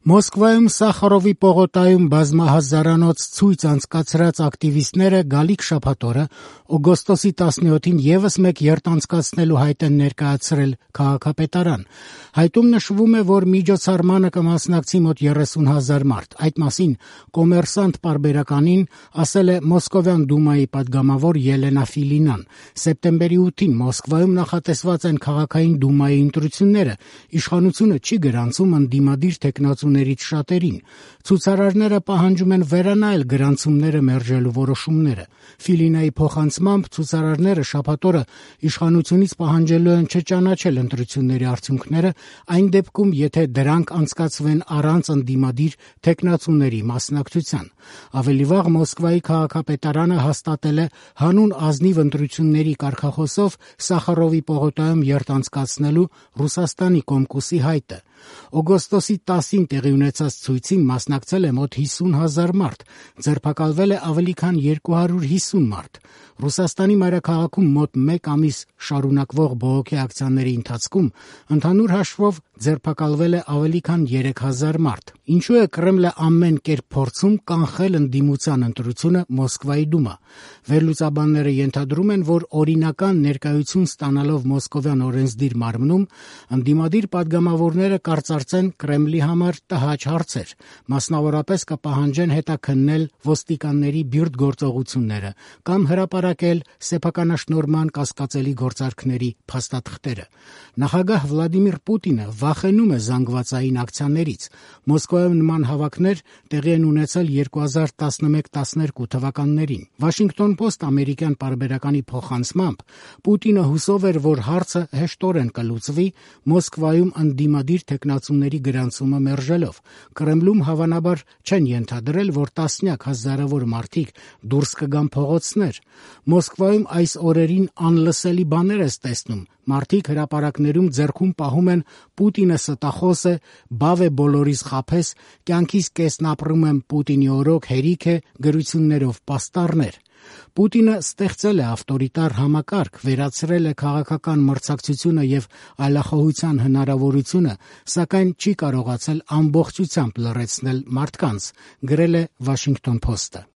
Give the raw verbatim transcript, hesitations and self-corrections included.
Մոսկվայում Սախարովի պողոտայում բազմահազարանոց ցույց անցկացրած ակտիվիստները գալիք շաբաթօրը օգոստոսի տասնյոթին ևս մեկ երթ անցկացնելու հայտ են ներկայացրել քաղաքապետարան։ Հայտում նշվում է, որ միջոցառմանը կմասնակցի մոտ երեսուն հազար մարդ։ Այդ մասին Կոմերսանտ պարբերականին ասել է Մոսկովյան դումայի պատգամավոր Ելենա Ֆիլինան։ Սեպտեմբերի ութին Մոսկվայում նախատեսված են քաղաքային դումայի ընտրությունները։ Իշխանությունը չի գրանցում ընդդիմադիր թեկնածուներից շատերին։ Ցուցարարները պահանջում են վերանայել գրանցումները մերժելու որոշումները։ Ֆիլինայի փոխանցմամբ ցուցարարները շաբաթօրը իշխանությունից պահանջելու են չճանաչել ընտրությունների արդյունքները, այն դեպքում, եթե դրանք անցկացվեն առանց ընդդիմադիր թեկնածուների մասնակցության։ Ավելի վաղ Մոսկվայի քաղաքապետարանը հաստատել է հանուն ազնիվ ընտրությունների կարգախոսով Սախարովի պողոտայում երթ անցկացնելու Ռուսաստանի Կոմկուսի հայտը։ Օգոստոսի տասին տեղի ունեցած ցույցին մասնակցել է մոտ հիսուն հազար մարդ, ձերբակալվել է ավելի քան երկու հարյուր հիսուն մարդ։ Ռուսաստանի մայրաքաղաքում մոտ մեկ ամիս շարունակվող բողոքի ակցիաների ընթացքում ընդհանուր հաշվով ձերբակալվել է ավելի քան երեք հազար մարդ։ Ինչու է Կրեմլը ամեն կերպ փորձում կանխել ընդդիմության ընտրությունը Մոսկվայի դումա։ Վերլուծաբանները ենթադրում են, որ օրինական ներկայություն ստանալով Մոսկովյան օրենսդիր մարմնում ընդդիմադիր պատգամավորները կարծարծեն Կրեմլի համար տհաճ հարցեր, մասնավորապես կպահանջեն հետաքննել ոստիկանների բյուրդ գործողությունները կամ հրապարակել սեփականաշնորհման կասկածելի գործարքների փաստաթղթերը։ Նախագահ Վլադիմիր Պուտինը վախենում է զանգվածային ակցիաներից։ Մոսկվայում նման հավաքներ տեղի են ունեցել երկու հազար տասնմեկ տասներկու թվականներին։ Washington Post ամերիկյան պարբերականի փոխանցմամբ Պուտինը հուսով էր, որ հարցը հեշտորեն կլուծվի Մոսկվայում ընդդիմադիր թեկնածուների գրանցումը մերժելով։ Կրեմլում հավանաբար չեն ենթադրել, որ տասնյակ հազարավոր մարդիկ դուրս կգան փողոցներ։ Մոսկվայում այս օրերին անլսելի բաներ ես տեսնում։ Մարդիկ հրապարակներում ձեռքում պահում են «Պուտինը ստախոս է», «Բավ է բոլորիս խաբես», «Կյանքիս կեսն ապրում եմ Պուտինի օրոք», «Հերիք է» գրություններով պաստառներ։ Պուտինը ստեղծել է ավտորիտար համակարգ, վերացրել է քաղաքական մրցակցությունը եւ այլախոհության հնարավորությունը, սակայն չի կարողացել ամբողջությամբ լռեցնել մարդկանց, գրել է Washington Post-ը։